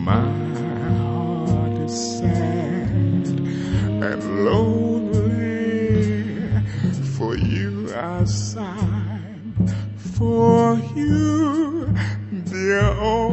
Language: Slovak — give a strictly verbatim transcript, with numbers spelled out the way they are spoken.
My heart is sad and lonely. For you I sigh, for you, dear old